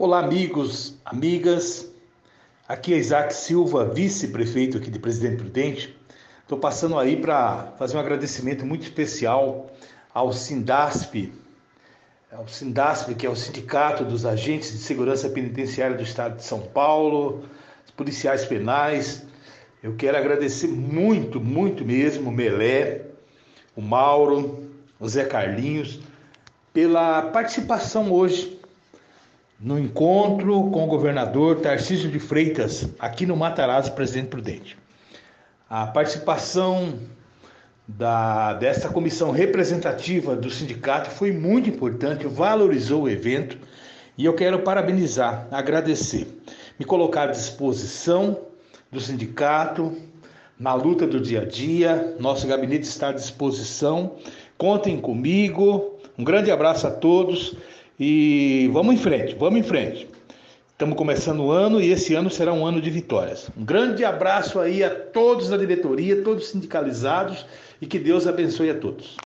Olá, amigos, amigas. Aqui é Isaac Silva, vice-prefeito aqui de Presidente Prudente. Estou passando aí para fazer um agradecimento muito especial ao Sindasp, que é o Sindicato dos Agentes de Segurança Penitenciária do Estado de São Paulo, os policiais penais. Eu quero agradecer muito, muito mesmo o Melé, o Mauro, o Zé Carlinhos, pela participação hoje no encontro com o governador Tarcísio de Freitas, aqui no Matarazzo, Presidente Prudente. A participação dessa comissão representativa do sindicato foi muito importante, valorizou o evento e eu quero parabenizar, agradecer, me colocar à disposição do sindicato na luta do dia a dia. Nosso gabinete está à disposição, contem comigo. Um grande abraço a todos. E vamos em frente, vamos em frente. Estamos começando o ano e esse ano será um ano de vitórias. Um grande abraço aí a todos da diretoria, todos sindicalizados e que Deus abençoe a todos.